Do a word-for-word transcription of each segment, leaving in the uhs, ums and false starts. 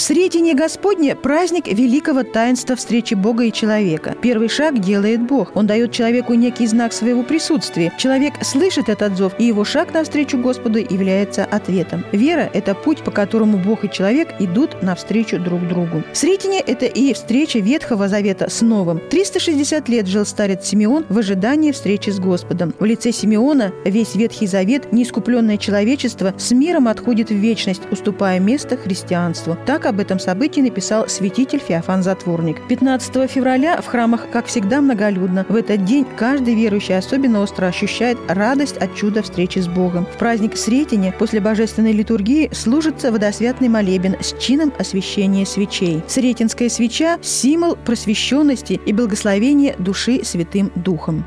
Сретение Господне – праздник великого таинства встречи Бога и человека. Первый шаг делает Бог. Он дает человеку некий знак своего присутствия. Человек слышит этот зов, и его шаг навстречу Господу является ответом. Вера – это путь, по которому Бог и человек идут навстречу друг другу. Сретение – это и встреча Ветхого Завета с Новым. триста шестьдесят лет жил старец Симеон в ожидании встречи с Господом. В лице Симеона весь Ветхий Завет, неискупленное человечество, с миром отходит в вечность, уступая место христианству. Так об этом событии написал святитель Феофан Затворник. пятнадцатого февраля в храмах, как всегда, многолюдно. В этот день каждый верующий особенно остро ощущает радость от чуда встречи с Богом. В праздник Сретения после божественной литургии служится водосвятный молебен с чином освящения свечей. Сретенская свеча – символ просвещенности и благословения души Святым Духом.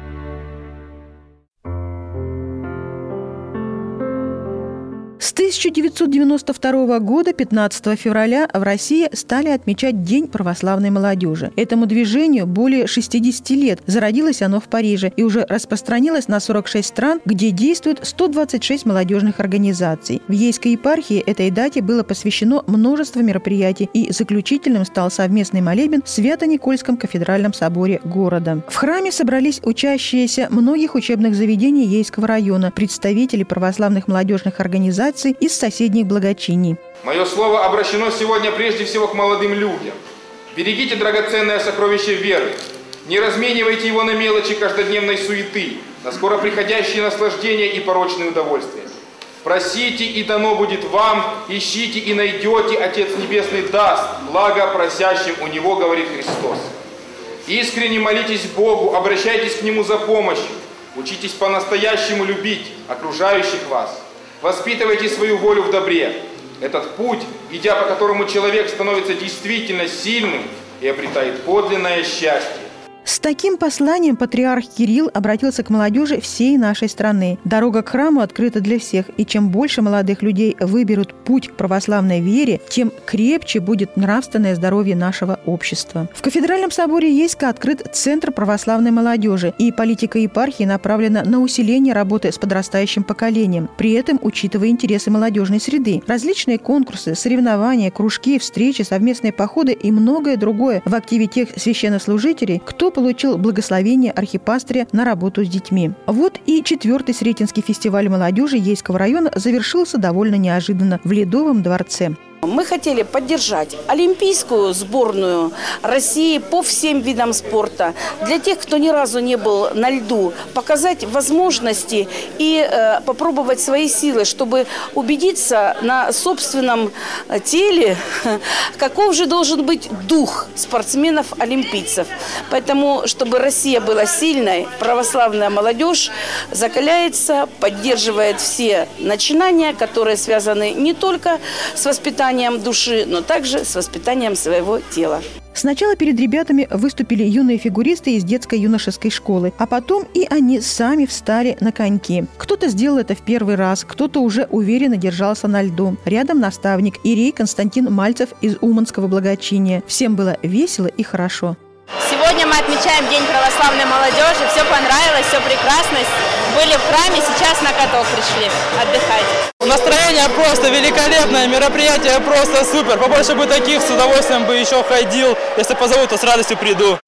С тысяча девятьсот девяносто второго года, пятнадцатого февраля, в России стали отмечать День православной молодежи. Этому движению более шестидесяти лет. Зародилось оно в Париже и уже распространилось на сорок шесть стран, где действует сто двадцать шесть молодежных организаций. В Ейской епархии этой дате было посвящено множество мероприятий, и заключительным стал совместный молебен в Свято-Никольском кафедральном соборе города. В храме собрались учащиеся многих учебных заведений Ейского района, представители православных молодежных организаций из соседних благочиний. Мое слово обращено сегодня прежде всего к молодым людям. Берегите драгоценное сокровище веры. Не разменивайте его на мелочи каждодневной суеты, на скоро приходящие наслаждения и порочные удовольствия. Просите, и дано будет вам, ищите, и найдете, Отец Небесный даст, благо просящим у Него, говорит Христос. Искренне молитесь Богу, обращайтесь к Нему за помощью, учитесь по-настоящему любить окружающих вас. Воспитывайте свою волю в добре. Этот путь, идя по которому человек становится действительно сильным и обретает подлинное счастье. С таким посланием патриарх Кирилл обратился к молодежи всей нашей страны. Дорога к храму открыта для всех, и чем больше молодых людей выберут путь к православной вере, тем крепче будет нравственное здоровье нашего общества. В кафедральном соборе Ейска открыт Центр православной молодежи, и политика епархии направлена на усиление работы с подрастающим поколением, при этом учитывая интересы молодежной среды. Различные конкурсы, соревнования, кружки, встречи, совместные походы и многое другое в активе тех священнослужителей, кто получил благословение архипастыря на работу с детьми. Вот и четвертый Сретенский фестиваль молодежи Ейского района завершился довольно неожиданно в Ледовом дворце. Мы хотели поддержать олимпийскую сборную России по всем видам спорта. Для тех, кто ни разу не был на льду, показать возможности и э, попробовать свои силы, чтобы убедиться на собственном теле, каков же должен быть дух спортсменов-олимпийцев. Поэтому, чтобы Россия была сильной, православная молодежь закаляется, поддерживает все начинания, которые связаны не только с воспитанием души, но также с воспитанием своего тела. Сначала перед ребятами выступили юные фигуристы из детско-юношеской школы, а потом и они сами встали на коньки. Кто-то сделал это в первый раз, кто-то уже уверенно держался на льду. Рядом наставник иерей Константин Мальцев из Уманского благочиния. Всем было весело и хорошо. Сегодня мы отмечаем День православной молодежи. Все понравилось, все прекрасно. Были в храме, сейчас на каток пришли отдыхать. Настроение просто великолепное, мероприятие просто супер. Побольше бы таких, с удовольствием бы еще ходил. Если позовут, то с радостью приду.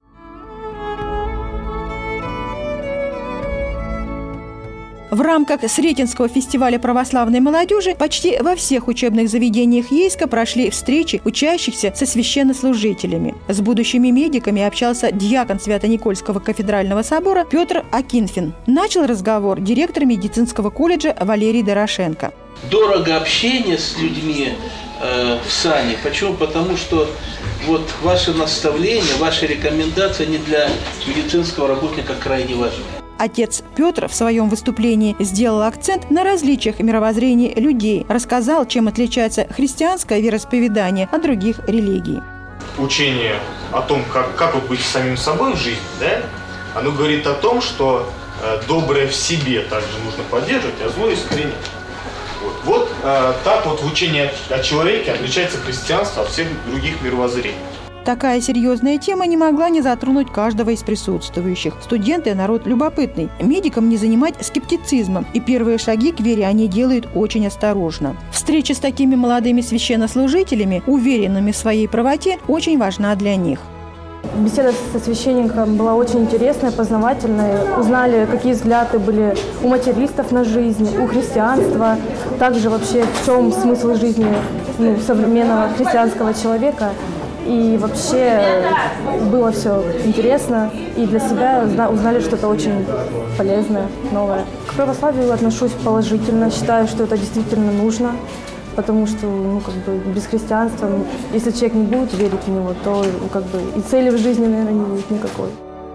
В рамках Сретенского фестиваля православной молодежи почти во всех учебных заведениях Ейска прошли встречи учащихся со священнослужителями. С будущими медиками общался диакон Свято-Никольского кафедрального собора Петр Акинфин. Начал разговор директор медицинского колледжа Валерий Дорошенко. Дорого общение с людьми э, в сане. Почему? Потому что вот ваши наставления, ваши рекомендации, они для медицинского работника крайне важны. Отец Петр в своем выступлении сделал акцент на различиях мировоззрения людей, рассказал, чем отличается христианское вероисповедание от других религий. Учение о том, как, как вот быть самим собой в жизни, да, оно говорит о том, что э, доброе в себе также нужно поддерживать, а злое искоренять. Вот, вот э, так вот в учении о, о человеке отличается христианство от всех других мировоззрений. Такая серьезная тема не могла не затронуть каждого из присутствующих. Студенты – народ любопытный. Медикам не занимать скептицизмом, и первые шаги к вере они делают очень осторожно. Встреча с такими молодыми священнослужителями, уверенными в своей правоте, очень важна для них. Беседа со священником была очень интересная, познавательная. Узнали, какие взгляды были у материалистов на жизнь, у христианства. Также вообще в чем смысл жизни ну, современного христианского человека. И вообще было все интересно. И для себя узнали что-то очень полезное, новое. К православию отношусь положительно. Считаю, что это действительно нужно. Потому что ну, как бы без христианства, если человек не будет верить в него, то ну, как бы и цели в жизни, наверное, не будет никакой.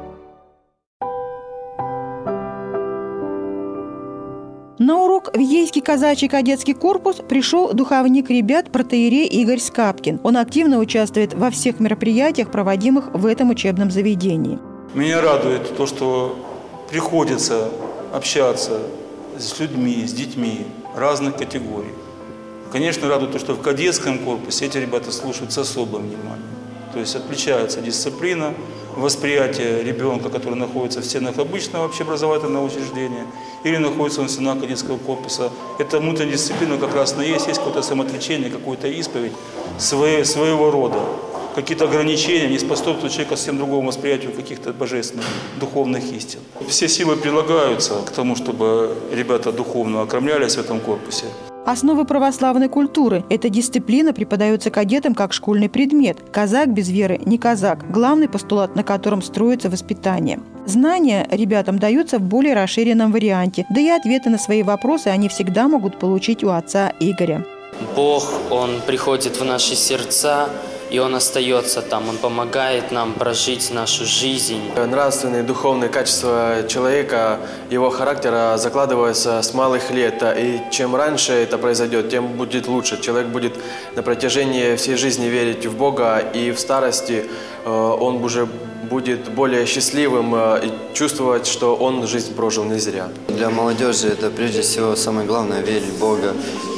На урок в Ейский казачий кадетский корпус пришел духовник ребят протоиерей Игорь Скапкин. Он активно участвует во всех мероприятиях, проводимых в этом учебном заведении. Меня радует то, что приходится общаться с людьми, с детьми разных категорий. Конечно, радует то, что в кадетском корпусе эти ребята слушают с особым вниманием. То есть отличается дисциплина, восприятие ребенка, который находится в стенах обычного общеобразовательного учреждения или находится в стенах кадетского корпуса. Эта внутренняя дисциплина как раз и есть, есть какое-то самоотречение, какая-то исповедь своей, своего рода. Какие-то ограничения не способствуют человеку совсем другому восприятию каких-то божественных, духовных истин. Все силы прилагаются к тому, чтобы ребята духовно окормлялись в этом корпусе. Основы православной культуры. Эта дисциплина преподается кадетам как школьный предмет. Казак без веры не казак. Главный постулат, на котором строится воспитание. Знания ребятам даются в более расширенном варианте, да и ответы на свои вопросы они всегда могут получить у отца Игоря. Бог, Он приходит в наши сердца, и Он остается там, Он помогает нам прожить нашу жизнь. Нравственные, духовные качества человека, его характера закладываются с малых лет. И чем раньше это произойдет, тем будет лучше. Человек будет на протяжении всей жизни верить в Бога, и в старости он уже будет более счастливым и чувствовать, что он жизнь прожил не зря. Для молодежи это прежде всего самое главное – верить в Бога.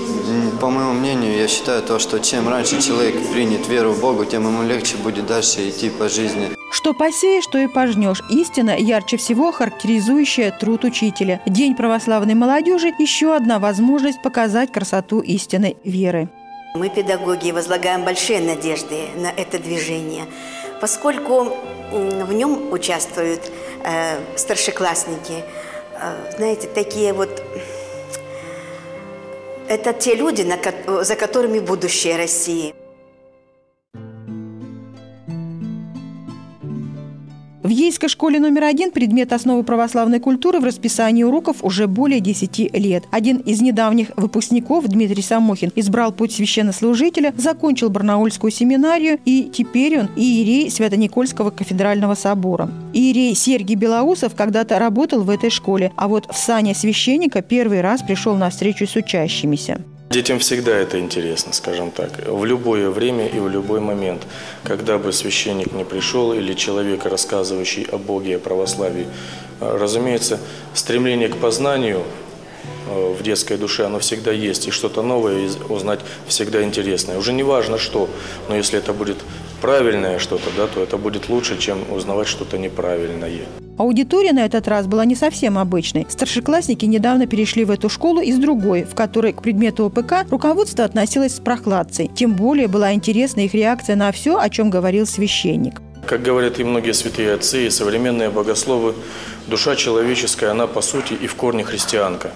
По моему мнению, я считаю то, что чем раньше человек принят веру в Бога, тем ему легче будет дальше идти по жизни. Что посеешь, то и пожнешь. Истина, ярче всего характеризующая труд учителя. День православной молодежи – еще одна возможность показать красоту истинной веры. Мы, педагоги, возлагаем большие надежды на это движение, поскольку в нем участвуют э, старшеклассники, э, знаете, такие вот… Это те люди, за которыми будущее России. В Ейской школе номер один предмет основы православной культуры в расписании уроков уже более десяти лет. Один из недавних выпускников, Дмитрий Самохин, избрал путь священнослужителя, закончил Барнаульскую семинарию, и теперь он иерей Свято-Никольского кафедрального собора. Иерей Сергий Белоусов когда-то работал в этой школе, а вот в сане священника первый раз пришел на встречу с учащимися. Детям всегда это интересно, скажем так, в любое время и в любой момент. Когда бы священник не пришел или человек, рассказывающий о Боге, о православии, разумеется, стремление к познанию в детской душе, оно всегда есть. И что-то новое узнать всегда интересное. Уже не важно что, но если это будет правильное что-то, да, то это будет лучше, чем узнавать что-то неправильное. Аудитория на этот раз была не совсем обычной. Старшеклассники недавно перешли в эту школу из другой, в которой к предмету ОПК руководство относилось с прохладцей. Тем более была интересна их реакция на все, о чем говорил священник. Как говорят и многие святые отцы, и современные богословы, душа человеческая, она по сути и в корне христианка.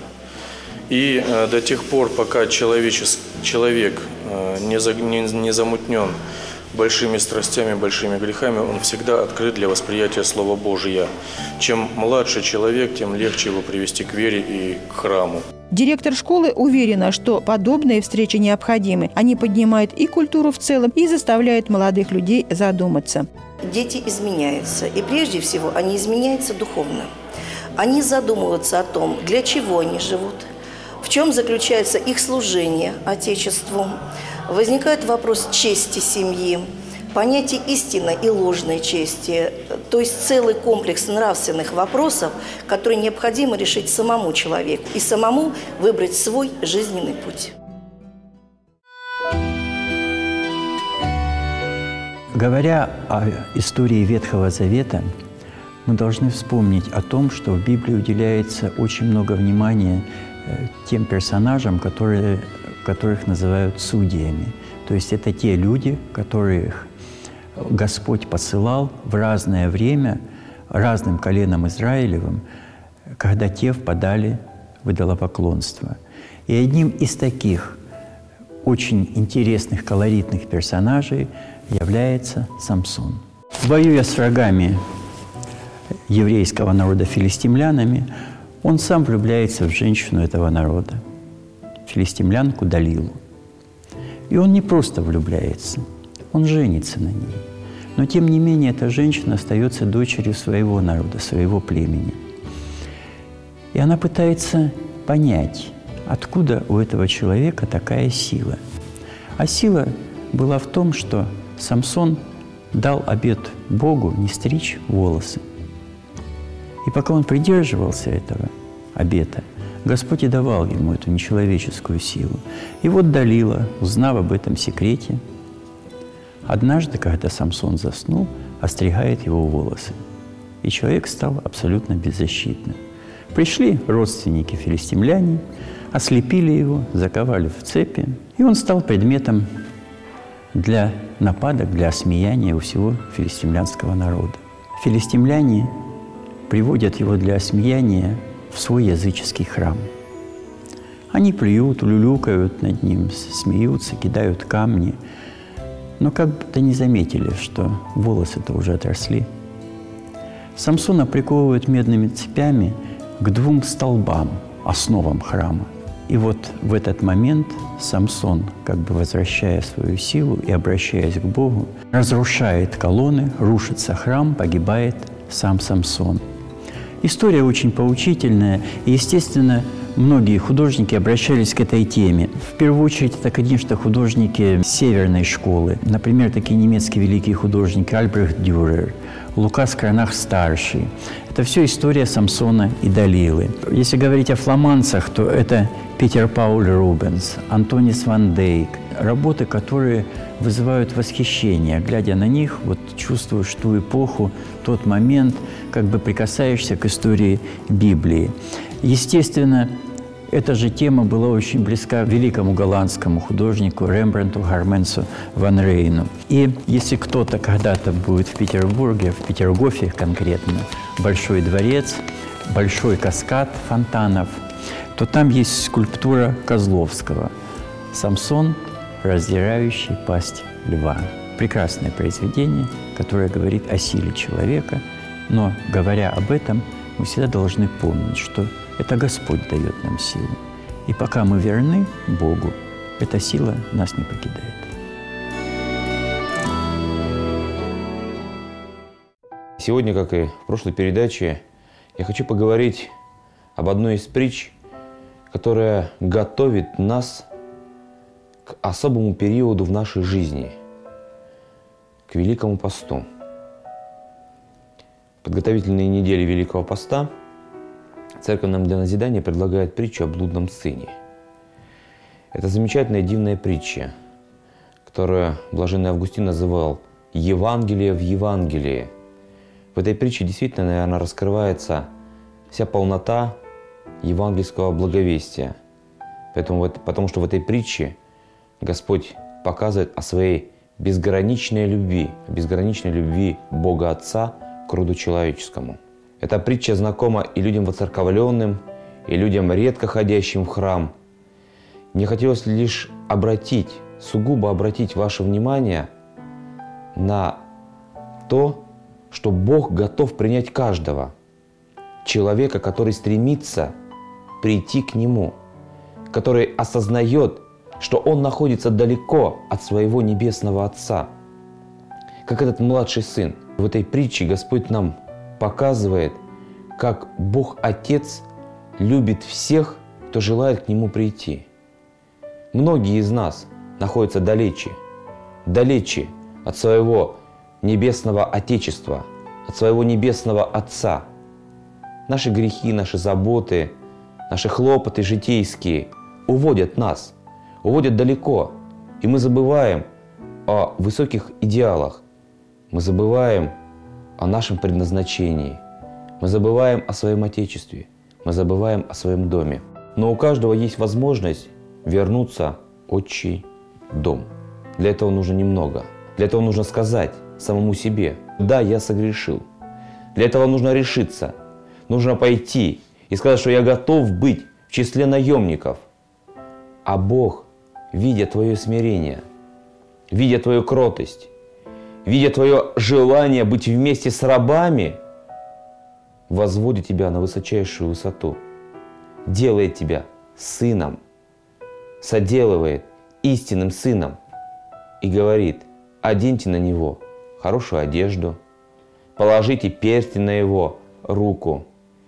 И э, до тех пор, пока человечес, человек э, не, за, не, не замутнен большими страстями, большими грехами, он всегда открыт для восприятия Слова Божия. Чем младше человек, тем легче его привести к вере и к храму. Директор школы уверена, что подобные встречи необходимы. Они поднимают и культуру в целом, и заставляют молодых людей задуматься. Дети изменяются, и прежде всего они изменяются духовно. Они задумываются о том, для чего они живут, в чем заключается их служение Отечеству. Возникает вопрос чести семьи, понятие истинной и ложной чести, то есть целый комплекс нравственных вопросов, которые необходимо решить самому человеку и самому выбрать свой жизненный путь. Говоря о истории Ветхого Завета, мы должны вспомнить о том, что в Библии уделяется очень много внимания тем персонажам, которые, которых называют судьями. То есть это те люди, которых Господь посылал в разное время разным коленам Израилевым, когда те впадали в идолопоклонство. И одним из таких очень интересных, колоритных персонажей является Самсон. Воюя с врагами еврейского народа филистимлянами, он сам влюбляется в женщину этого народа, филистимлянку Далилу. И он не просто влюбляется, он женится на ней. Но тем не менее эта женщина остается дочерью своего народа, своего племени. И она пытается понять, откуда у этого человека такая сила. А сила была в том, что Самсон дал обет Богу не стричь волосы. И пока он придерживался этого обета, Господь и давал ему эту нечеловеческую силу. И вот Далила, узнав об этом секрете, однажды, когда Самсон заснул, остригает его волосы. И человек стал абсолютно беззащитным. Пришли родственники филистимляне, ослепили его, заковали в цепи, и он стал предметом для нападок, для осмеяния у всего филистимлянского народа. Филистимляне приводят его для осмеяния в свой языческий храм. Они плюют, улюлюкают над ним, смеются, кидают камни, но как будто не заметили, что волосы-то уже отросли. Самсона приковывают медными цепями к двум столбам, основам храма. И вот в этот момент Самсон, как бы возвращая свою силу и обращаясь к Богу, разрушает колонны, рушится храм, погибает сам Самсон. История очень поучительная, и, естественно, многие художники обращались к этой теме. В первую очередь, это, конечно, художники северной школы. Например, такие немецкие великие художники Альбрехт Дюрер, Лукас Кранах-старший. Это все история Самсона и Далилы. Если говорить о фламандцах, то это Питер Пауль Рубенс, Антонис ван Дейк. Работы, которые вызывают восхищение. Глядя на них, вот чувствуешь ту эпоху, тот момент, как бы прикасаешься к истории Библии. Естественно, эта же тема была очень близка великому голландскому художнику Рембрандту Гарменсу ван Рейну. И если кто-то когда-то будет в Петербурге, в Петергофе конкретно, Большой дворец, большой каскад фонтанов, то там есть скульптура Козловского «Самсон, раздирающий пасть льва». Прекрасное произведение, которое говорит о силе человека, но, говоря об этом, мы всегда должны помнить, что это Господь дает нам силу. И пока мы верны Богу, эта сила нас не покидает. Сегодня, как и в прошлой передаче, я хочу поговорить об одной из притч, которая готовит нас к особому периоду в нашей жизни, к Великому посту. Подготовительные недели Великого поста Церковь нам для назидания предлагает притчу о блудном сыне. Это замечательная дивная притча, которую блаженный Августин называл «Евангелие в Евангелии». В этой притче действительно, наверное, раскрывается вся полнота евангельского благовестия. Поэтому, потому что в этой притче Господь показывает о своей безграничной любви, безграничной любви Бога Отца к роду человеческому. Эта притча знакома и людям воцерковленным, и людям, редко ходящим в храм. Мне хотелось лишь обратить, сугубо обратить ваше внимание на то, что Бог готов принять каждого человека, который стремится прийти к Нему, который осознает, что он находится далеко от своего небесного Отца. Как этот младший сын. В этой притче Господь нам показывает, как Бог Отец любит всех, кто желает к Нему прийти. Многие из нас находятся далече, далече от своего небесного Отечества, от своего небесного Отца. Наши грехи, наши заботы, наши хлопоты житейские уводят нас, уводят далеко, и мы забываем о высоких идеалах, Мы забываем о нашем предназначении. Мы забываем о своем Отечестве. Мы забываем о своем доме. Но у каждого есть возможность вернуться в отчий дом. Для этого нужно немного. Для этого нужно сказать самому себе: да, я согрешил. Для этого нужно решиться. Нужно пойти и сказать, что я готов быть в числе наемников. А Бог, видя твое смирение, видя твою кротость, видя твое желание быть вместе с рабами, возводит тебя на высочайшую высоту, делает тебя сыном, соделывает истинным сыном и говорит: оденьте на него хорошую одежду, положите перстень на его руку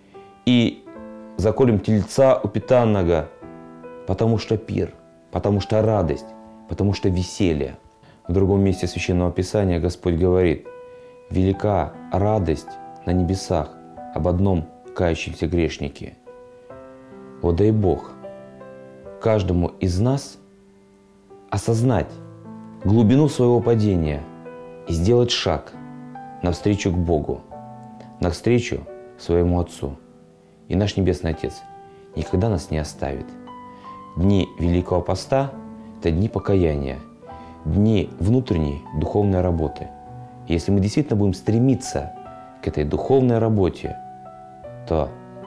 и заколем тельца упитанного, потому что пир, потому что радость, потому что веселье. В другом месте Священного Писания Господь говорит: велика радость на небесах об одном кающемся грешнике. Вот дай Бог каждому из нас осознать глубину своего падения и сделать шаг навстречу к Богу, навстречу своему Отцу. И наш Небесный Отец никогда нас не оставит. Дни Великого Поста – это дни покаяния, дни внутренней духовной работы. И если мы действительно будем стремиться к этой духовной работе, то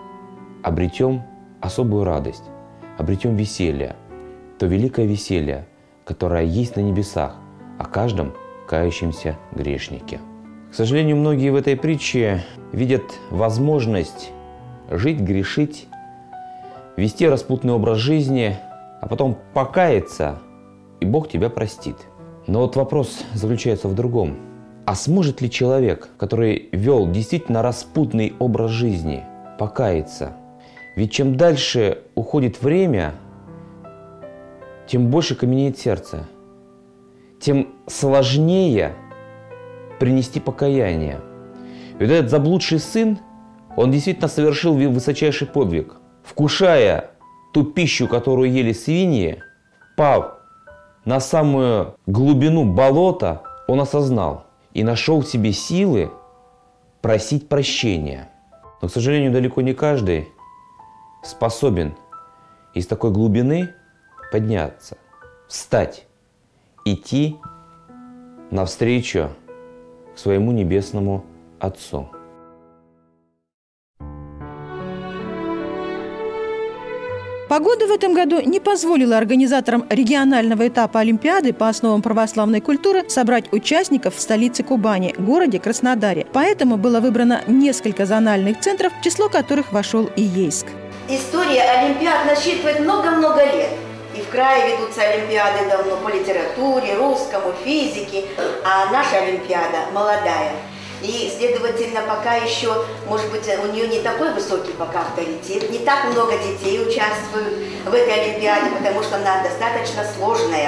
обретем особую радость, обретем веселье, то великое веселье, которое есть на небесах о каждом кающемся грешнике. К сожалению, многие в этой притче видят возможность жить, грешить, вести распутный образ жизни, а потом покаяться, и Бог тебя простит. Но вот вопрос заключается в другом. А сможет ли человек, который вел действительно распутный образ жизни, покаяться? Ведь чем дальше уходит время, тем больше каменеет сердце, тем сложнее принести покаяние. Ведь этот заблудший сын, он действительно совершил высочайший подвиг. Вкушая ту пищу, которую ели свиньи, пав на самую глубину болота, он осознал и нашел в себе силы просить прощения. Но, к сожалению, далеко не каждый способен из такой глубины подняться, встать, идти навстречу к своему Небесному Отцу. Погода в этом году не позволила организаторам регионального этапа Олимпиады по основам православной культуры собрать участников в столице Кубани, городе Краснодаре. Поэтому было выбрано несколько зональных центров, в число которых вошел и Ейск. История Олимпиад насчитывает много-много лет. И в крае ведутся Олимпиады давно по литературе, русскому, физике, а наша Олимпиада молодая. И, следовательно, пока еще, может быть, у нее не такой высокий пока авторитет, не так много детей участвуют в этой Олимпиаде, потому что она достаточно сложная.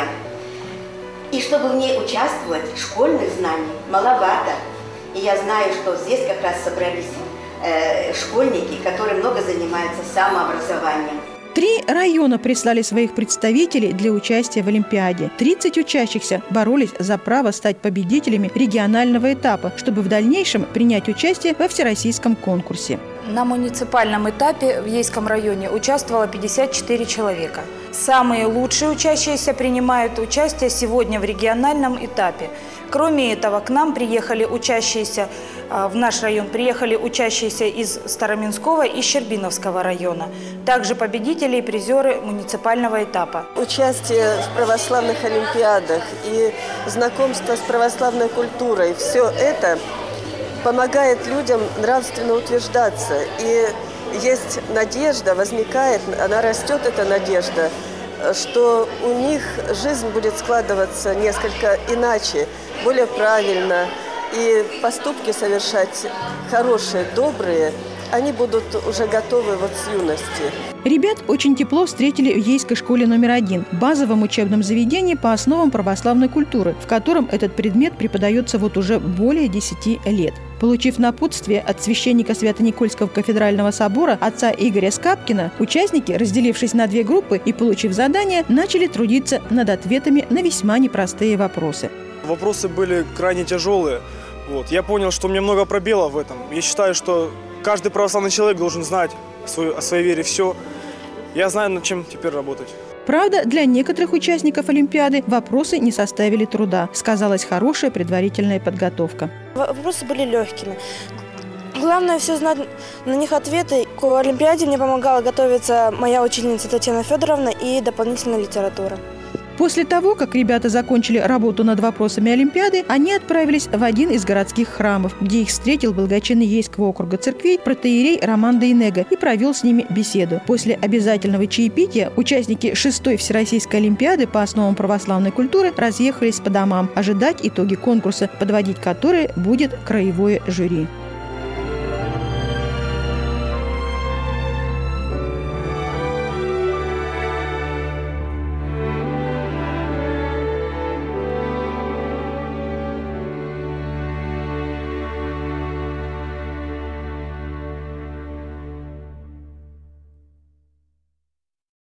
И чтобы в ней участвовать, школьных знаний маловато. И я знаю, что здесь как раз собрались э, школьники, которые много занимаются самообразованием. Три района прислали своих представителей для участия в Олимпиаде. тридцать учащихся боролись за право стать победителями регионального этапа, чтобы в дальнейшем принять участие во всероссийском конкурсе. На муниципальном этапе в Ейском районе участвовало пятьдесят четыре человека. Самые лучшие учащиеся принимают участие сегодня в региональном этапе. Кроме этого, к нам приехали учащиеся, в наш район приехали учащиеся из Староминского и Щербиновского района. Также победители и призеры муниципального этапа. Участие в православных олимпиадах и знакомство с православной культурой – все это помогает людям нравственно утверждаться. И есть надежда, возникает, она растет, эта надежда, что у них жизнь будет складываться несколько иначе, более правильно, и поступки совершать хорошие, добрые, они будут уже готовы вот с юности. Ребят очень тепло встретили в Ейской школе номер один, базовом учебном заведении по основам православной культуры, в котором этот предмет преподается вот уже более десяти лет. Получив напутствие от священника Свято-Никольского кафедрального собора отца Игоря Скапкина, участники, разделившись на две группы и получив задание, начали трудиться над ответами на весьма непростые вопросы. Вопросы были крайне тяжелые, Вот. Я понял, что у меня много пробелов в этом. Я считаю, что каждый православный человек должен знать свою, о своей вере все. Я знаю, над чем теперь работать. Правда, для некоторых участников Олимпиады вопросы не составили труда. Сказалась хорошая предварительная подготовка. Вопросы были легкими. Главное все знать на них ответы. К Олимпиаде мне помогала готовиться моя учительница Татьяна Федоровна и дополнительная литература. После того, как ребята закончили работу над вопросами Олимпиады, они отправились в один из городских храмов, где их встретил благочинный Ейского округа церквей протоиерей Роман Дейнега и провел с ними беседу. После обязательного чаепития участники шестой Всероссийской Олимпиады по основам православной культуры разъехались по домам, ожидать итоги конкурса, подводить которые будет краевое жюри.